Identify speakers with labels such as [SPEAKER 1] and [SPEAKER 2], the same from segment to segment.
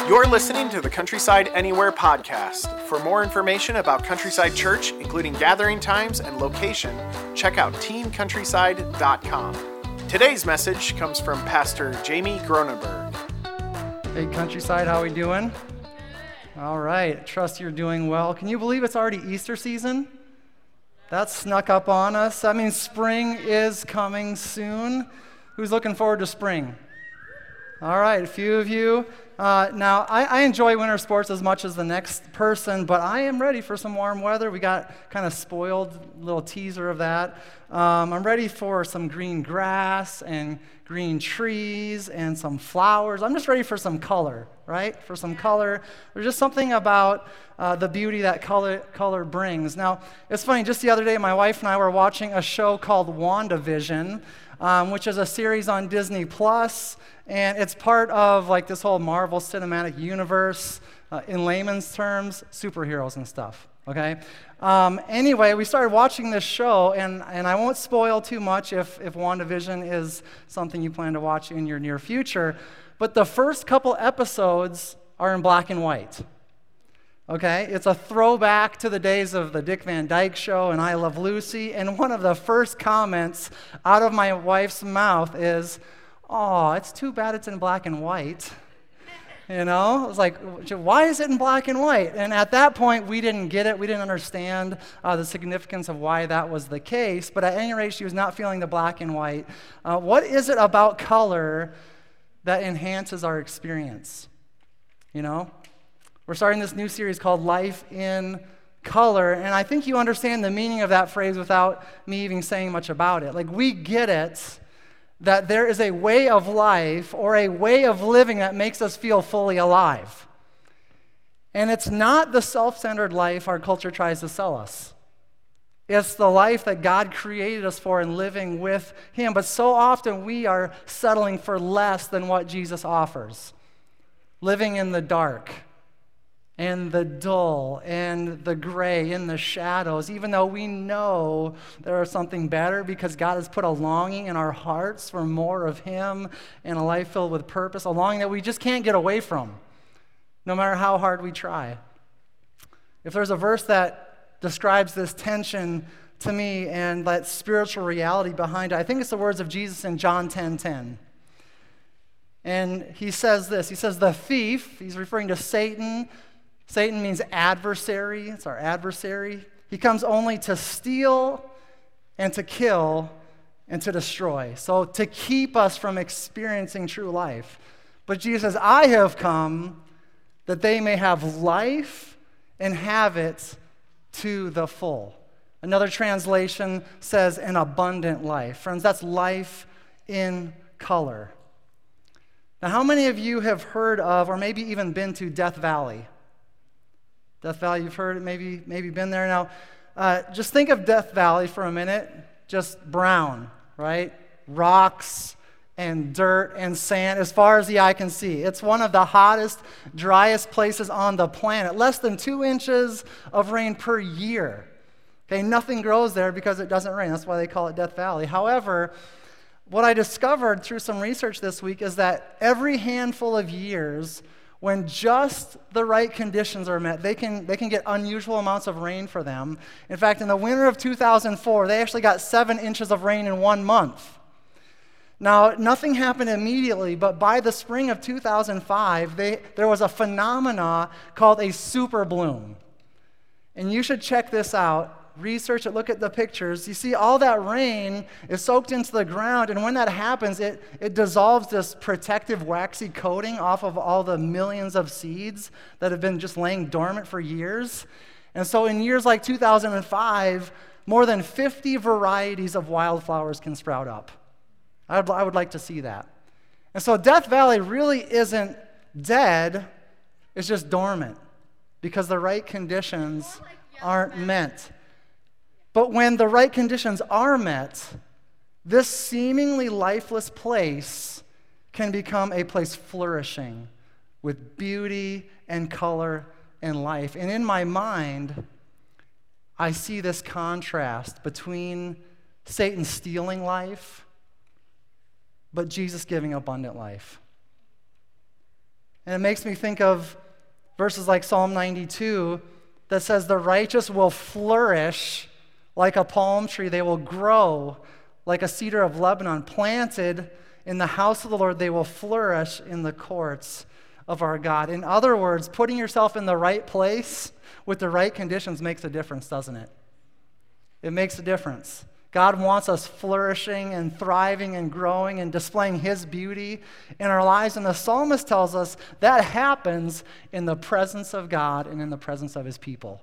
[SPEAKER 1] You're listening to the Countryside Anywhere podcast. For more information about Countryside Church, including gathering times and location, check out teencountryside.com. Today's message comes from Pastor Jamie Gronenberg.
[SPEAKER 2] Hey, Countryside, how we doing? All right, trust you're doing well. Can you believe it's already Easter season? That snuck up on us. That means spring is coming soon. Who's looking forward to spring? All right, a few of you. Now, I enjoy winter sports as much as the next person, but I am ready for some warm weather. We got kind of spoiled, little teaser of that. I'm ready for some green grass and green trees and some flowers. I'm just ready for some color, right? For some color. There's just something about the beauty that color brings. Now, it's funny, just the other day, my wife and I were watching a show called WandaVision, which is a series on Disney Plus. And it's part of like this whole Marvel Cinematic Universe, in layman's terms, superheroes and stuff, okay? Anyway, we started watching this show, and I won't spoil too much if WandaVision is something you plan to watch in your near future, but the first couple episodes are in black and white, okay? It's a throwback to the days of the Dick Van Dyke Show and I Love Lucy, and one of the first comments out of my wife's mouth is, "Oh, it's too bad it's in black and white." You know, I was like, why is it in black and white? And at that point, we didn't get it. We didn't understand the significance of why that was the case. But at any rate, she was not feeling the black and white. What is it about color that enhances our experience? You know, we're starting this new series called Life in Color. And I think you understand the meaning of that phrase without me even saying much about it. Like, we get it, that there is a way of life or a way of living that makes us feel fully alive. And it's not the self-centered life our culture tries to sell us. It's the life that God created us for and living with Him. But so often we are settling for less than what Jesus offers. Living in the dark and the dull and the gray and the shadows, even though we know there is something better because God has put a longing in our hearts for more of Him and a life filled with purpose, a longing that we just can't get away from, no matter how hard we try. If there's a verse that describes this tension to me and that spiritual reality behind it, I think it's the words of Jesus in John 10:10. And He says this, He says, the thief, He's referring to Satan. Satan means adversary. It's our adversary. He comes only to steal and to kill and to destroy. So to keep us from experiencing true life. But Jesus says, I have come that they may have life and have it to the full. Another translation says an abundant life. Friends, that's life in color. Now, how many of you have heard of or maybe even been to Death Valley? Death Valley, you've heard it, maybe been there. Now, just think of Death Valley for a minute, just brown, right? Rocks and dirt and sand as far as the eye can see. It's one of the hottest, driest places on the planet. Less than 2 inches of rain per year. Okay, nothing grows there because it doesn't rain. That's why they call it Death Valley. However, what I discovered through some research this week is that every handful of years, when just the right conditions are met, they can get unusual amounts of rain for them. In fact, in the winter of 2004, they actually got 7 inches of rain in 1 month. Now, nothing happened immediately, but by the spring of 2005, there was a phenomena called a super bloom. And you should check this out. Research it, look at the pictures. You see all that rain is soaked into the ground, and when that happens, it dissolves this protective waxy coating off of all the millions of seeds that have been just laying dormant for years. And so in years like 2005, more than 50 varieties of wildflowers can sprout up. I would like to see that. And so Death Valley really isn't dead, it's just dormant because the right conditions aren't met. But when the right conditions are met, this seemingly lifeless place can become a place flourishing with beauty and color and life. And in my mind, I see this contrast between Satan stealing life, but Jesus giving abundant life. And it makes me think of verses like Psalm 92 that says, the righteous will flourish like a palm tree. They will grow like a cedar of Lebanon, planted in the house of the Lord. They will flourish in the courts of our God. In other words, putting yourself in the right place with the right conditions makes a difference, doesn't it? It makes a difference. God wants us flourishing and thriving and growing and displaying His beauty in our lives. And the psalmist tells us that happens in the presence of God and in the presence of His people.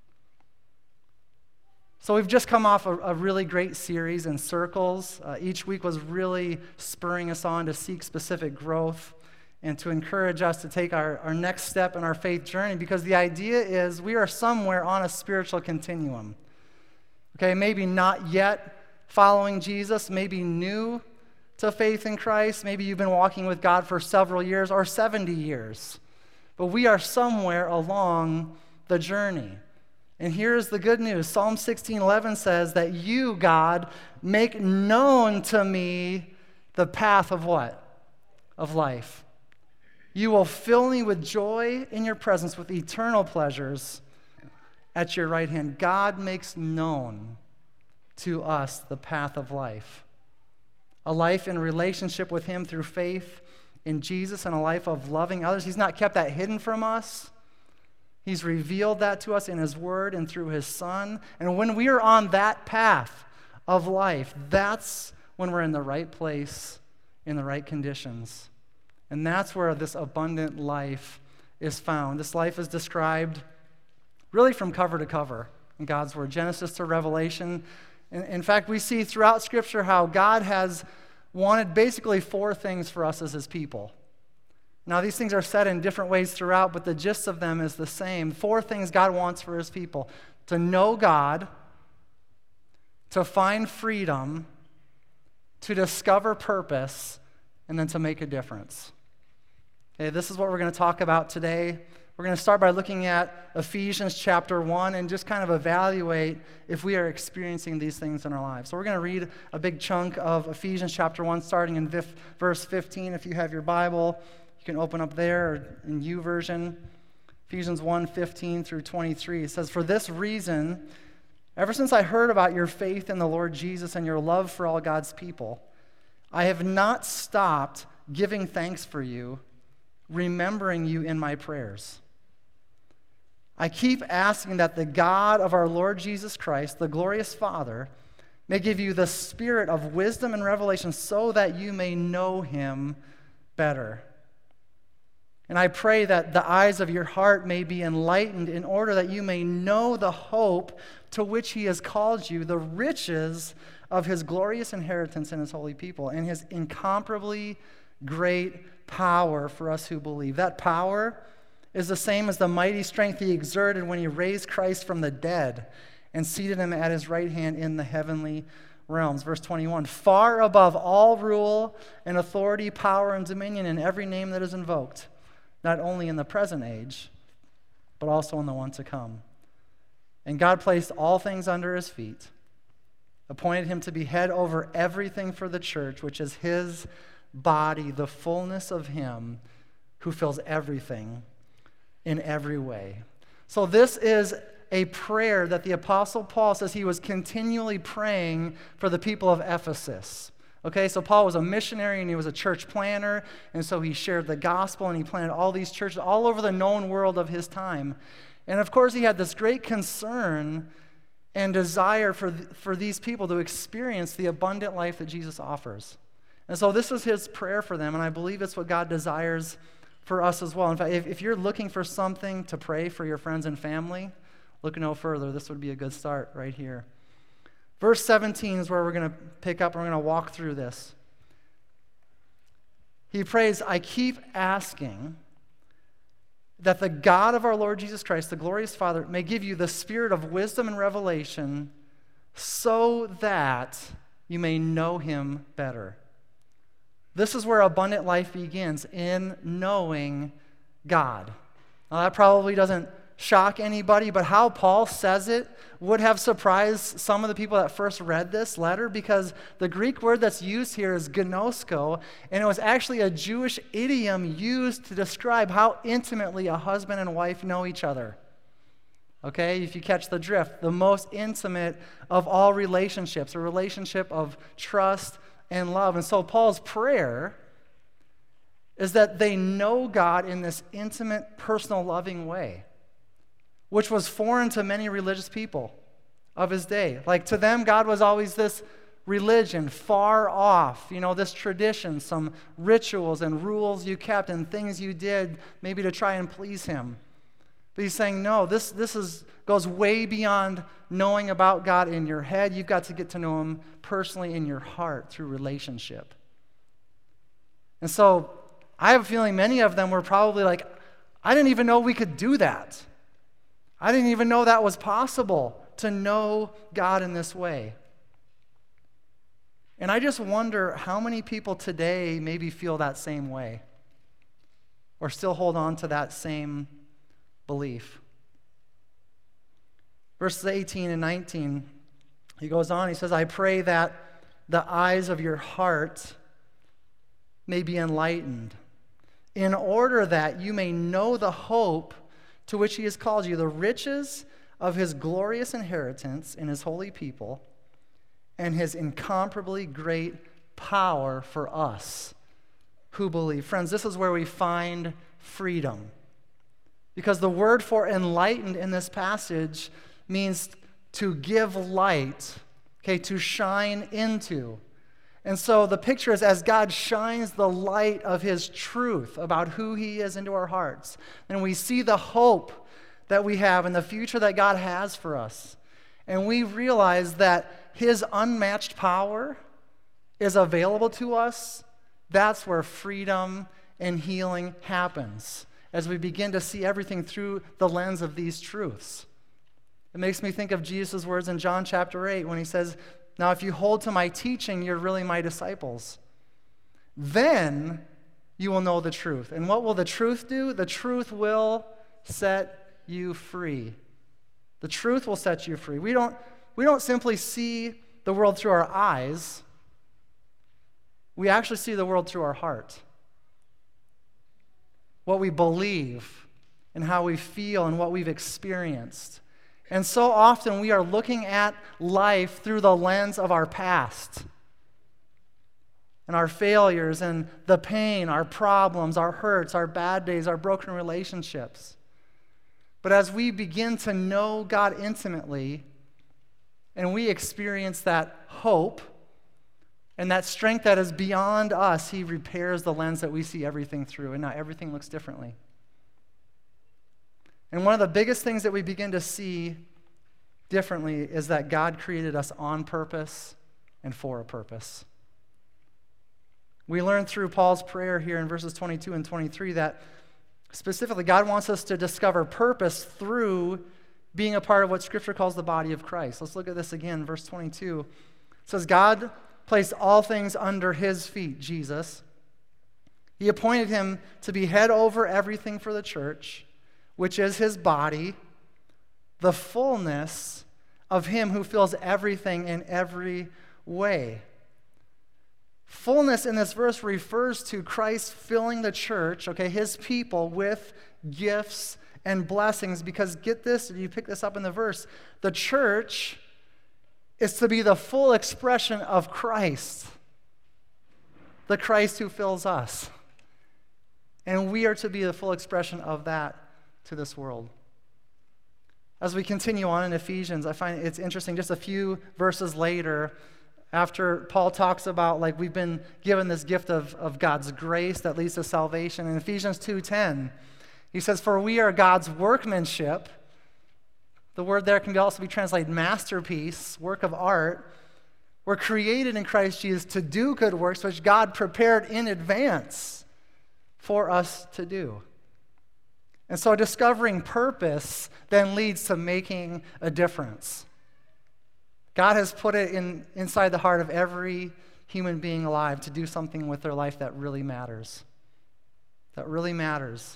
[SPEAKER 2] So we've just come off a really great series in Circles. Each week was really spurring us on to seek specific growth and to encourage us to take our next step in our faith journey, because the idea is we are somewhere on a spiritual continuum. Okay, maybe not yet following Jesus, maybe new to faith in Christ, maybe you've been walking with God for several years or 70 years, but we are somewhere along the journey. And here's the good news. Psalm 16:11 says that you, God, make known to me the path of what? Of life. You will fill me with joy in your presence, with eternal pleasures at your right hand. God makes known to us the path of life. A life in relationship with Him through faith in Jesus, and a life of loving others. He's not kept that hidden from us. He's revealed that to us in His Word and through His Son. And when we are on that path of life, that's when we're in the right place, in the right conditions. And that's where this abundant life is found. This life is described really from cover to cover in God's Word, Genesis to Revelation. In fact, we see throughout Scripture how God has wanted basically 4 things for us as His people. Now, these things are said in different ways throughout, but the gist of them is the same. 4 things God wants for His people: to know God, to find freedom, to discover purpose, and then to make a difference. Okay, this is what we're going to talk about today. We're going to start by looking at Ephesians chapter 1 and just kind of evaluate if we are experiencing these things in our lives. So we're going to read a big chunk of Ephesians chapter 1 starting in verse 15. If you have your Bible, you can open up there, or in YouVersion. Ephesians 1:15 through 23. It says, "For this reason, ever since I heard about your faith in the Lord Jesus and your love for all God's people, I have not stopped giving thanks for you, remembering you in my prayers. I keep asking that the God of our Lord Jesus Christ, the glorious Father, may give you the spirit of wisdom and revelation so that you may know Him better. And I pray that the eyes of your heart may be enlightened in order that you may know the hope to which He has called you, the riches of His glorious inheritance in His holy people, and His incomparably great power for us who believe." That power is the same as the mighty strength He exerted when He raised Christ from the dead and seated Him at His right hand in the heavenly realms. Verse 21, "Far above all rule and authority, power and dominion, in every name that is invoked, not only in the present age, but also in the one to come. And God placed all things under His feet, appointed Him to be head over everything for the church, which is His body, the fullness of Him who fills everything in every way." So this is a prayer that the Apostle Paul says he was continually praying for the people of Ephesus. Okay, so Paul was a missionary and he was a church planner, and so he shared the gospel and he planted all these churches all over the known world of his time. And of course he had this great concern and desire for these people to experience the abundant life that Jesus offers. And so this was his prayer for them, and I believe it's what God desires for us as well. In fact, if you're looking for something to pray for your friends and family, look no further. This would be a good start right here. Verse 17 is where we're going to pick up and we're going to walk through this. He prays, "I keep asking that the God of our Lord Jesus Christ, the glorious Father, may give you the spirit of wisdom and revelation so that you may know Him better." This is where abundant life begins, in knowing God. Now, that probably doesn't shock anybody, but how Paul says it would have surprised some of the people that first read this letter, because the Greek word that's used here is gnosko, and it was actually a Jewish idiom used to describe how intimately a husband and wife know each other. Okay, if you catch the drift, the most intimate of all relationships, a relationship of trust and love. And so Paul's prayer is that they know God in this intimate, personal, loving way, which was foreign to many religious people of his day. Like, to them, God was always this religion far off, this tradition, some rituals and rules you kept and things you did maybe to try and please him. But he's saying, no, this goes way beyond knowing about God in your head. You've got to get to know him personally in your heart through relationship. And so I have a feeling many of them were probably like, I didn't even know we could do that. I didn't even know that was possible, to know God in this way. And I just wonder how many people today maybe feel that same way, or still hold on to that same belief. Verses 18 and 19, he goes on, he says, I pray that the eyes of your heart may be enlightened, in order that you may know the hope to which he has called you, the riches of his glorious inheritance in his holy people, and his incomparably great power for us who believe. Friends, this is where we find freedom. Because the word for enlightened in this passage means to give light, to shine into. And so the picture is, as God shines the light of his truth about who he is into our hearts, and we see the hope that we have and the future that God has for us, and we realize that his unmatched power is available to us, that's where freedom and healing happens, as we begin to see everything through the lens of these truths. It makes me think of Jesus' words in John chapter 8 when he says, now if you hold to my teaching, you're really my disciples. Then you will know the truth. And what will the truth do? The truth will set you free. The truth will set you free. We don't simply see the world through our eyes. We actually see the world through our heart. What we believe and how we feel and what we've experienced. And so often we are looking at life through the lens of our past and our failures and the pain, our problems, our hurts, our bad days, our broken relationships. But as we begin to know God intimately and we experience that hope and that strength that is beyond us, he repairs the lens that we see everything through, and now everything looks differently. And one of the biggest things that we begin to see differently is that God created us on purpose and for a purpose. We learn through Paul's prayer here in verses 22 and 23 that specifically God wants us to discover purpose through being a part of what Scripture calls the body of Christ. Let's look at this again. Verse 22 says, God placed all things under his feet, Jesus. He appointed him to be head over everything for the church, which is his body, the fullness of him who fills everything in every way. Fullness in this verse refers to Christ filling the church, his people, with gifts and blessings, because get this, you pick this up in the verse, the church is to be the full expression of Christ, the Christ who fills us. And we are to be the full expression of that to this world. As we continue on in Ephesians, I find it's interesting, just a few verses later, after Paul talks about we've been given this gift of God's grace that leads to salvation. In Ephesians 2:10, he says, for we are God's workmanship. The word there can also be translated masterpiece, work of art. We're created in Christ Jesus to do good works, which God prepared in advance for us to do. And so discovering purpose then leads to making a difference. God has put it inside the heart of every human being alive to do something with their life that really matters. That really matters.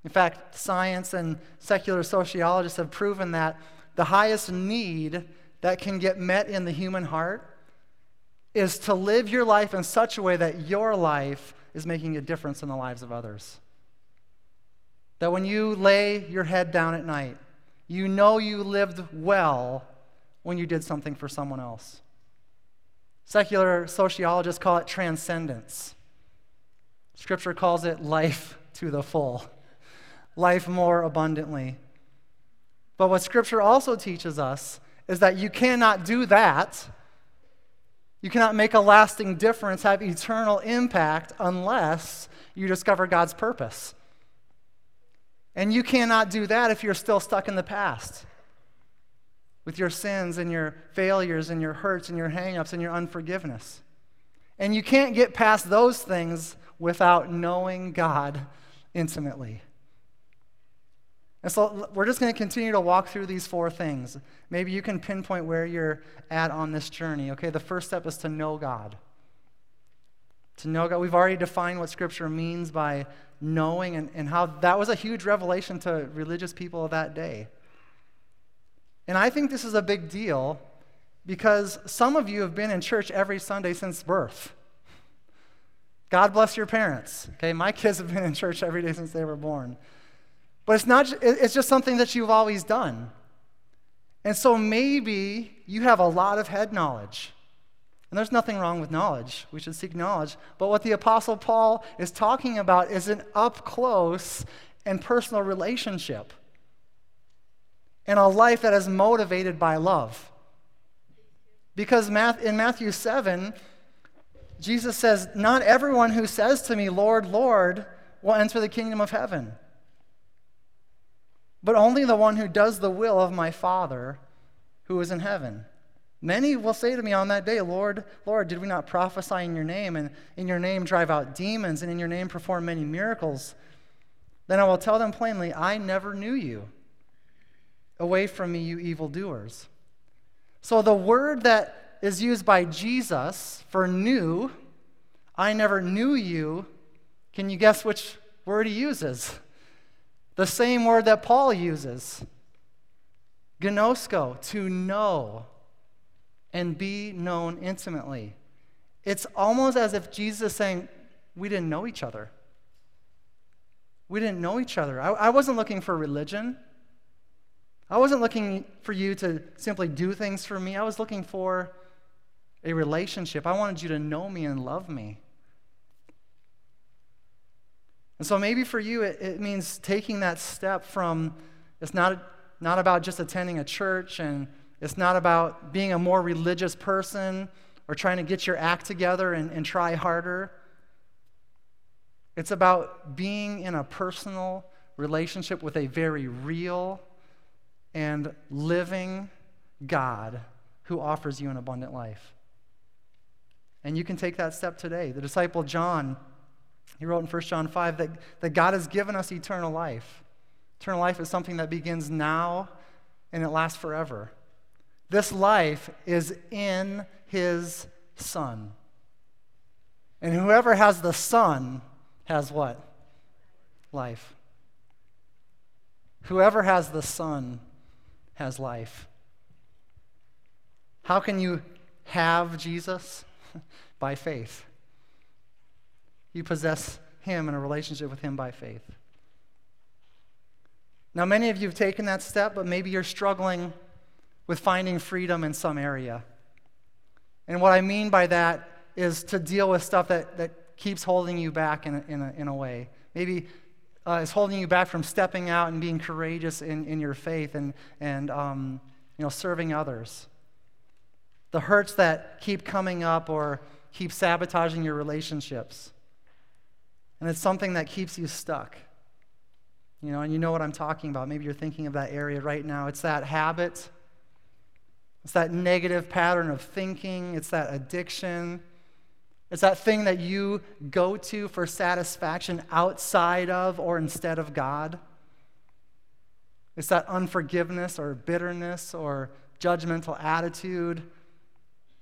[SPEAKER 2] In fact, science and secular sociologists have proven that the highest need that can get met in the human heart is to live your life in such a way that your life is making a difference in the lives of others. That when you lay your head down at night, you know you lived well when you did something for someone else. Secular sociologists call it transcendence. Scripture calls it life to the full, life more abundantly. But what Scripture also teaches us is that you cannot do that. You cannot make a lasting difference, have eternal impact, unless you discover God's purpose. And you cannot do that if you're still stuck in the past with your sins and your failures and your hurts and your hang-ups and your unforgiveness. And you can't get past those things without knowing God intimately. And so we're just going to continue to walk through these four things. Maybe you can pinpoint where you're at on this journey. Okay, the first step is to know God. To know God. We've already defined what Scripture means by knowing and how that was a huge revelation to religious people of that day. And I think this is a big deal because some of you have been in church every Sunday since birth. God bless your parents. Okay, my kids have been in church every day since they were born. But it's just something that you've always done. And so maybe you have a lot of head knowledge. And there's nothing wrong with knowledge. We should seek knowledge. But what the Apostle Paul is talking about is an up-close and personal relationship and a life that is motivated by love. Because in Matthew 7, Jesus says, "Not everyone who says to me, 'Lord, Lord,' will enter the kingdom of heaven, but only the one who does the will of my Father who is in heaven. Many will say to me on that day, 'Lord, Lord, did we not prophesy in your name, and in your name drive out demons, and in your name perform many miracles?' Then I will tell them plainly, 'I never knew you. Away from me, you evildoers.'" So the word that is used by Jesus for knew, "I never knew you," can you guess which word he uses? The same word that Paul uses. Gnosko, to know and be known intimately. It's almost as if Jesus is saying, we didn't know each other. We didn't know each other. I wasn't looking for religion. I wasn't looking for you to simply do things for me. I was looking for a relationship. I wanted you to know me and love me. And so maybe for you, it means taking that step from, it's not about just attending a church, and it's not about being a more religious person or trying to get your act together and try harder. It's about being in a personal relationship with a very real and living God who offers you an abundant life. And you can take that step today. The disciple John, he wrote in 1 John 5 that God has given us eternal life. Eternal life is something that begins now and it lasts forever. This life is in his Son. And whoever has the Son has what? Life. Whoever has the Son has life. How can you have Jesus? By faith. You possess him in a relationship with him by faith. Now, many of you have taken that step, but maybe you're struggling with finding freedom in some area. And what I mean by that is to deal with stuff that keeps holding you back in a way. Maybe it's holding you back from stepping out and being courageous in your faith and serving others. The hurts that keep coming up or keep sabotaging your relationships. And it's something that keeps you stuck. And you know what I'm talking about. Maybe you're thinking of that area right now. It's that habit. It's that negative pattern of thinking. It's that addiction. It's that thing that you go to for satisfaction outside of or instead of God. It's that unforgiveness or bitterness or judgmental attitude.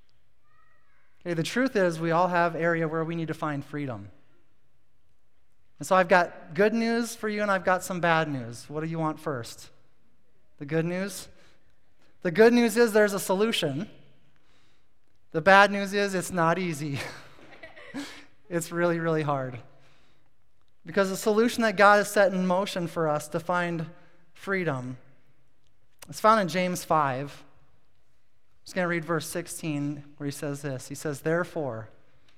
[SPEAKER 2] Okay, the truth is we all have area where we need to find freedom. And so I've got good news for you and I've got some bad news. What do you want first? The good news? The good news is there's a solution. The bad news is it's not easy. It's really, really hard. Because the solution that God has set in motion for us to find freedom is found in James 5. I'm just going to read verse 16 where he says this. He says, "Therefore,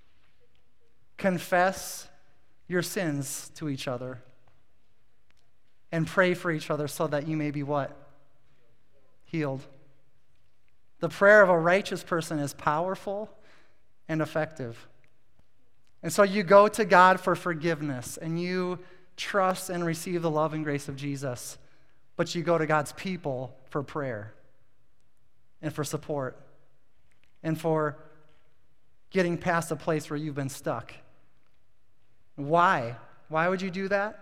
[SPEAKER 2] confess your sins to each other and pray for each other so that you may be" what? Healed. The prayer of a righteous person is powerful and effective. And so you go to God for forgiveness and you trust and receive the love and grace of Jesus, but you go to God's people for prayer and for support and for getting past a place where you've been stuck. Why? Why would you do that?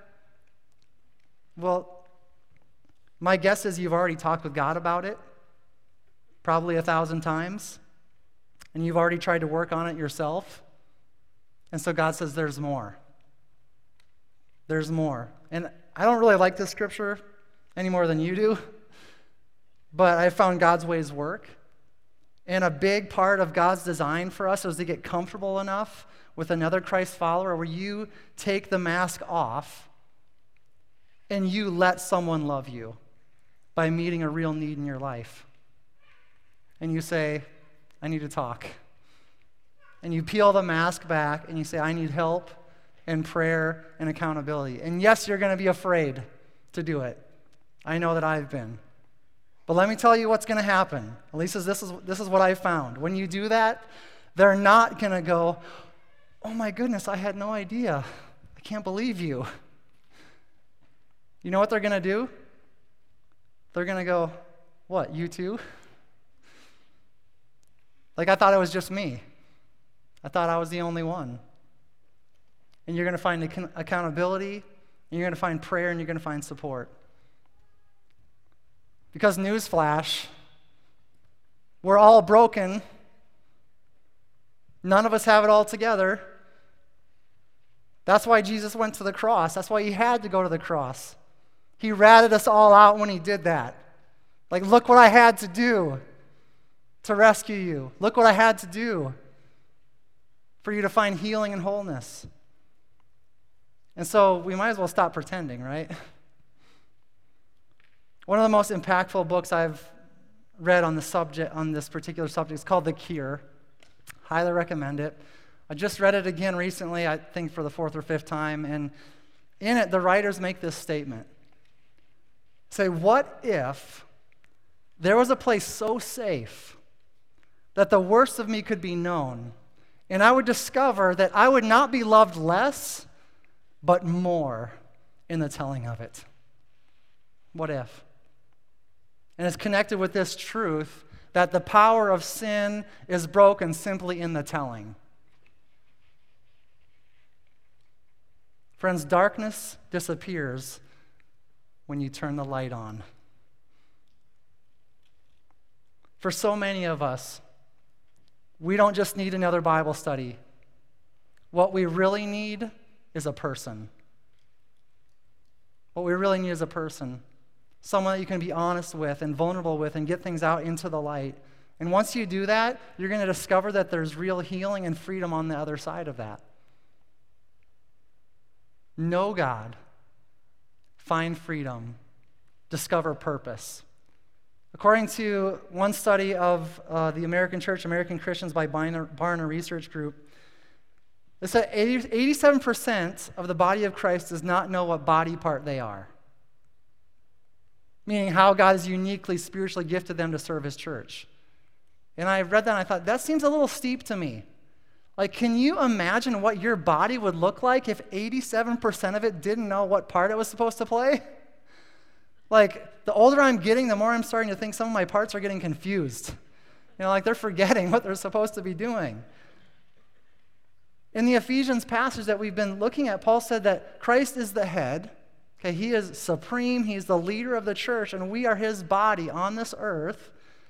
[SPEAKER 2] Well, my guess is you've already talked with God about it, probably 1,000 times, and you've already tried to work on it yourself. And so God says there's more. There's more. And I don't really like this scripture any more than you do, but I found God's ways work. And a big part of God's design for us is to get comfortable enough with another Christ follower where you take the mask off and you let someone love you by meeting a real need in your life. And you say, "I need to talk." And you peel the mask back and you say, "I need help and prayer and accountability." And yes, you're going to be afraid to do it. I know that I've been. But let me tell you what's going to happen. At least this is what I found. When you do that, they're not going to go, "Oh my goodness, I had no idea. I can't believe you." You know what they're going to do? They're going to go, "What, you too?" Like, I thought it was just me. I thought I was the only one. And you're going to find accountability, and you're going to find prayer, and you're going to find support. Because newsflash, we're all broken. None of us have it all together. That's why Jesus went to the cross. That's why he had to go to the cross. He ratted us all out when he did that. Like, look what I had to do to rescue you. Look what I had to do for you to find healing and wholeness. And so we might as well stop pretending, right? One of the most impactful books I've read on this particular subject is called The Cure. Highly recommend it. I just read it again recently, I think for the 4th or 5th time, and in it, the writers make this statement. Say, what if there was a place so safe that the worst of me could be known, and I would discover that I would not be loved less, but more in the telling of it? What if? And it's connected with this truth that the power of sin is broken simply in the telling. Friends, darkness disappears when you turn the light on. For so many of us, we don't just need another Bible study. What we really need is a person. What we really need is a person. Someone that you can be honest with and vulnerable with and get things out into the light. And once you do that, you're going to discover that there's real healing and freedom on the other side of that. Know God. Find freedom. Discover purpose. According to one study of the American Church, American Christians by Barna Research Group, it said 87% of the body of Christ does not know what body part they are. Meaning how God has uniquely, spiritually gifted them to serve his church. And I read that and I thought, that seems a little steep to me. Like, can you imagine what your body would look like if 87% of it didn't know what part it was supposed to play? Like, the older I'm getting, the more I'm starting to think some of my parts are getting confused. Like they're forgetting what they're supposed to be doing. In the Ephesians passage that we've been looking at, Paul said that Christ is the head. Okay, he is supreme, he's the leader of the church, and we are his body on this earth.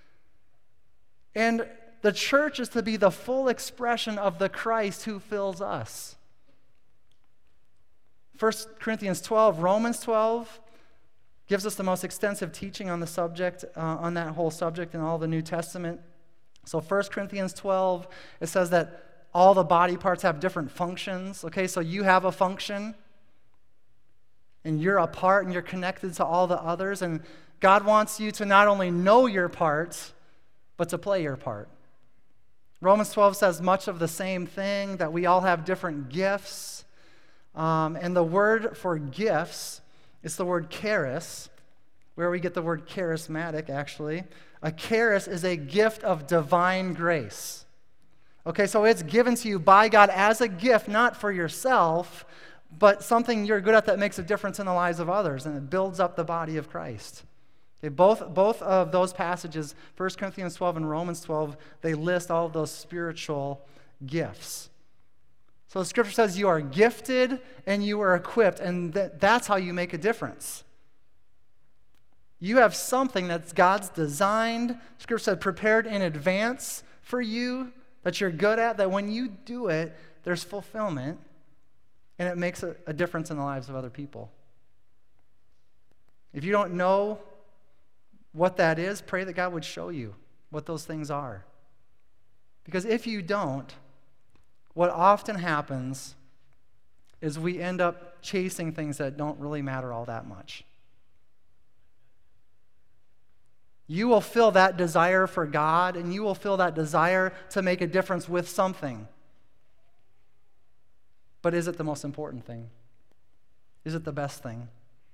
[SPEAKER 2] And the church is to be the full expression of the Christ who fills us. 1 Corinthians 12, Romans 12 gives us the most extensive teaching on the subject, on that whole subject in all the New Testament. So 1 Corinthians 12, it says that all the body parts have different functions. Okay, so you have a function, and you're a part, and you're connected to all the others. And God wants you to not only know your part, but to play your part. Romans 12 says much of the same thing, that we all have different gifts. And the word for gifts is the word charis, where we get the word charismatic, actually. A charis is a gift of divine grace. Okay, so it's given to you by God as a gift, not for yourself, but something you're good at that makes a difference in the lives of others, and it builds up the body of Christ. Okay, both of those passages, 1 Corinthians 12 and Romans 12, they list all of those spiritual gifts. So the Scripture says you are gifted and you are equipped, and that's how you make a difference. You have something that's God's designed, Scripture said, prepared in advance for you, that you're good at, that when you do it, there's fulfillment, and it makes a difference in the lives of other people. If you don't know what that is, pray that God would show you what those things are. Because if you don't, what often happens is we end up chasing things that don't really matter all that much. You will feel that desire for God, and you will feel that desire to make a difference with something. But is it the most important thing? Is it the best thing?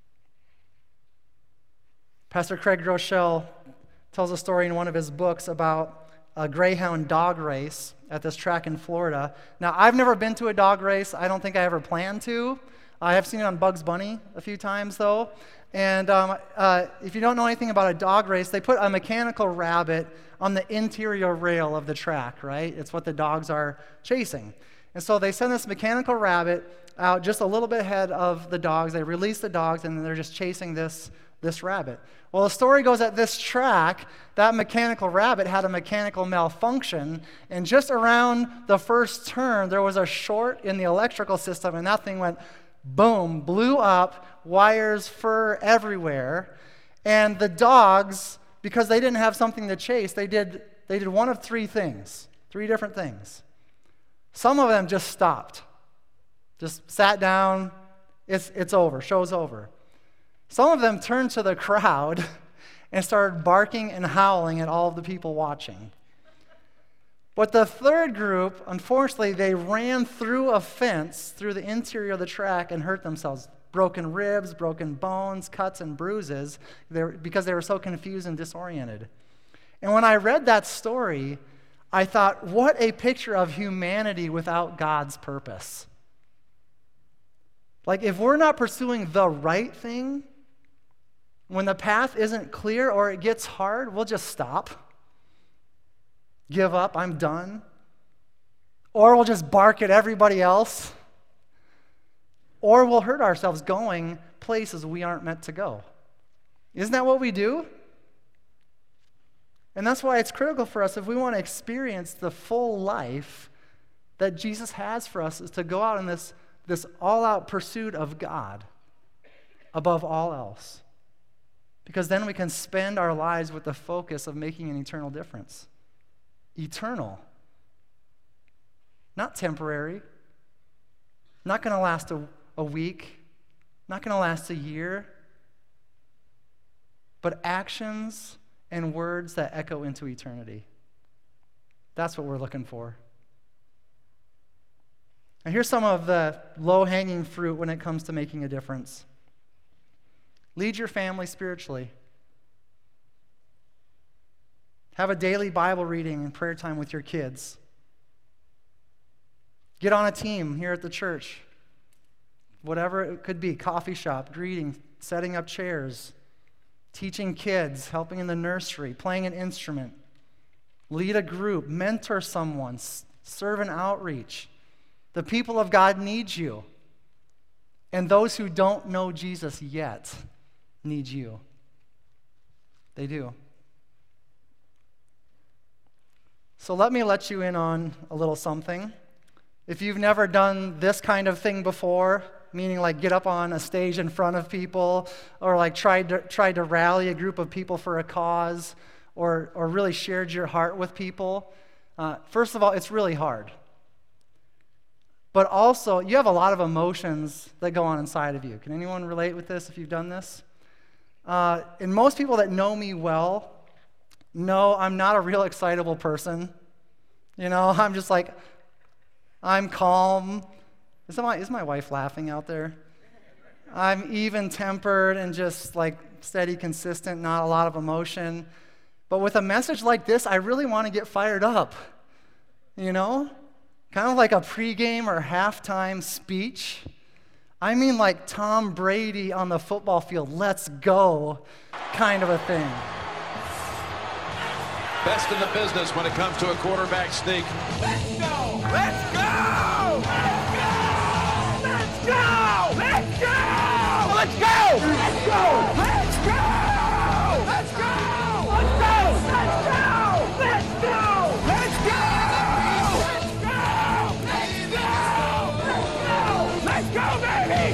[SPEAKER 2] Pastor Craig Groeschel tells a story in one of his books about a greyhound dog race at this track in Florida. Now, I've never been to a dog race. I don't think I ever plan to. I have seen it on Bugs Bunny a few times, though. And if you don't know anything about a dog race, they put a mechanical rabbit on the interior rail of the track, right? It's what the dogs are chasing. And so they send this mechanical rabbit out just a little bit ahead of the dogs. They release the dogs, and they're just chasing this rabbit. Well, the story goes at this track, that mechanical rabbit had a mechanical malfunction, and just around the first turn, there was a short in the electrical system, and that thing went boom, blew up, wires, fur everywhere. And the dogs, because they didn't have something to chase, they did one of three things, three different things. Some of them just stopped, just sat down, it's over, show's over. Some of them turned to the crowd and started barking and howling at all of the people watching. But the third group, unfortunately, they ran through a fence through the interior of the track and hurt themselves. Broken ribs, broken bones, cuts and bruises, because they were so confused and disoriented. And when I read that story, I thought, what a picture of humanity without God's purpose. Like, if we're not pursuing the right thing, when the path isn't clear or it gets hard, we'll just stop. Give up, I'm done. Or we'll just bark at everybody else. Or we'll hurt ourselves going places we aren't meant to go. Isn't that what we do? And that's why it's critical for us, if we want to experience the full life that Jesus has for us, is to go out in this all-out pursuit of God above all else. Because then we can spend our lives with the focus of making an eternal difference. Eternal. Not temporary. Not going to last a week. Not going to last a year. But actions and words that echo into eternity. That's what we're looking for. And here's some of the low-hanging fruit when it comes to making a difference. Lead your family spiritually. Have a daily Bible reading and prayer time with your kids. Get on a team here at the church. Whatever it could be, coffee shop, greeting, setting up chairs, teaching kids, helping in the nursery, playing an instrument. Lead a group, mentor someone, serve in outreach. The people of God need you. And those who don't know Jesus yet need you. They do. So let me let you in on a little something. If you've never done this kind of thing before, meaning like get up on a stage in front of people, or like tried to rally a group of people for a cause, or really shared your heart with people, first of all, it's really hard. But also, you have a lot of emotions that go on inside of you. Can anyone relate with this if you've done this? And most people that know me well know I'm not a real excitable person. You know, I'm just like, I'm calm. Is my wife laughing out there? I'm even-tempered and just like steady, consistent, not a lot of emotion. But with a message like this, I really want to get fired up, you know? Kind of like a pregame or halftime speech. I mean like Tom Brady on the football field, let's go kind of a thing.
[SPEAKER 3] Best in the business when it comes to a quarterback sneak.
[SPEAKER 4] Let's go! Let's go! Let's go! Let's go! Let's go! Let's go! Let's go! Let's go! Let's go! Let's go! Let's go! Let's go! Let's go! Let's go, baby!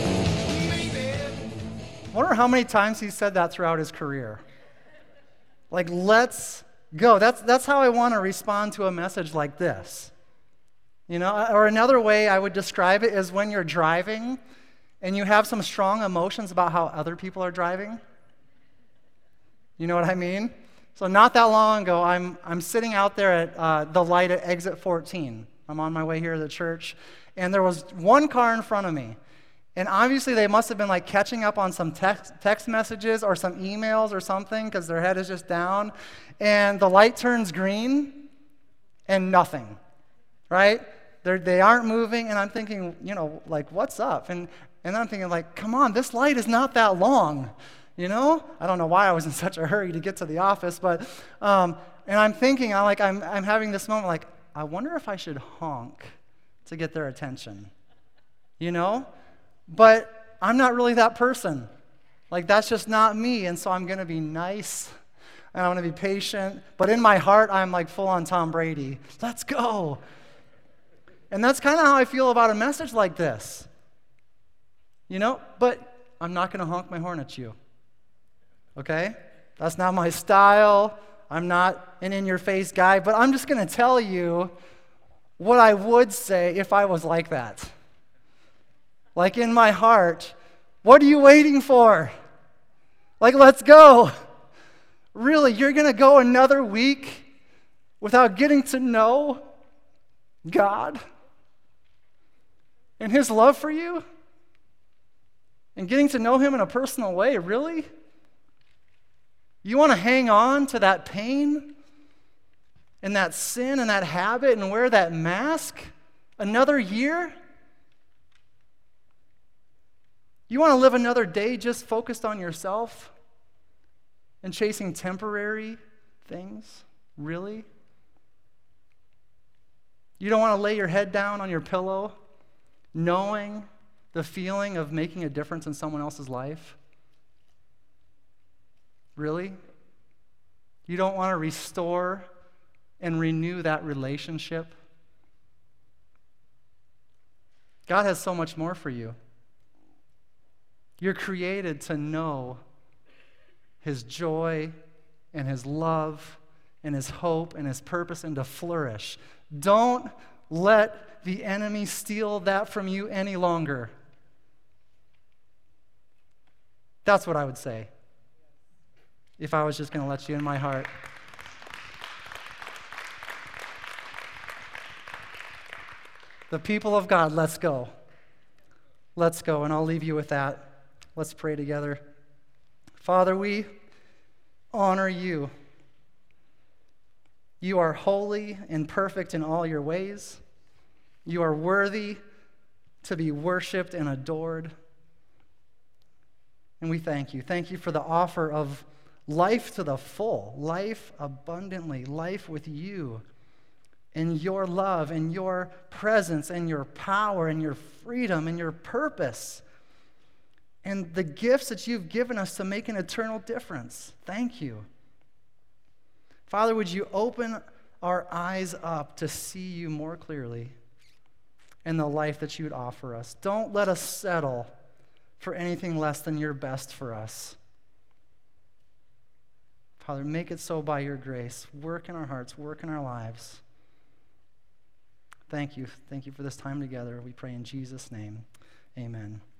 [SPEAKER 2] I wonder how many times he said that throughout his career. Like, let's go. That's how I want to respond to a message like this. You know, or another way I would describe it is when you're driving and you have some strong emotions about how other people are driving. You know what I mean? So not that long ago, I'm sitting out there at the light at exit 14. I'm on my way here to the church, and there was one car in front of me. And obviously they must have been like catching up on some text messages or some emails or something, because their head is just down. And the light turns green and nothing, right? They aren't moving, and I'm thinking, you know, like, what's up? And I'm thinking, like, come on, this light is not that long, you know? I don't know why I was in such a hurry to get to the office, but, and I'm thinking, I'm having this moment, like, I wonder if I should honk to get their attention, you know? But I'm not really that person. Like, that's just not me, and so I'm going to be nice, and I'm going to be patient. But in my heart, I'm like full-on Tom Brady. Let's go. And that's kind of how I feel about a message like this. You know, but I'm not going to honk my horn at you. Okay? That's not my style. I'm not an in-your-face guy, but I'm just going to tell you what I would say if I was like that. Like, in my heart, what are you waiting for? Like, let's go. Really, you're going to go another week without getting to know God and His love for you and getting to know Him in a personal way? Really? You want to hang on to that pain and that sin and that habit and wear that mask another year? You want to live another day just focused on yourself and chasing temporary things? Really? You don't want to lay your head down on your pillow knowing the feeling of making a difference in someone else's life? Really? You don't want to restore and renew that relationship? God has so much more for you. You're created to know His joy and His love and His hope and His purpose and to flourish. Don't let the enemy steal that from you any longer. That's what I would say if I was just going to let you in my heart. The people of God, let's go. Let's go, and I'll leave you with that. Let's pray together. Father, we honor you. You are holy and perfect in all your ways. You are worthy to be worshiped and adored. And we thank you. Thank you for the offer of life to the full, life abundantly, life with you, and your love, and your presence, and your power, and your freedom, and your purpose, and the gifts that you've given us to make an eternal difference. Thank you. Father, would you open our eyes up to see you more clearly? and the life that you would offer us. Don't let us settle for anything less than your best for us. Father, make it so by your grace. Work in our hearts, work in our lives. Thank you. Thank you for this time together. We pray in Jesus' name. Amen.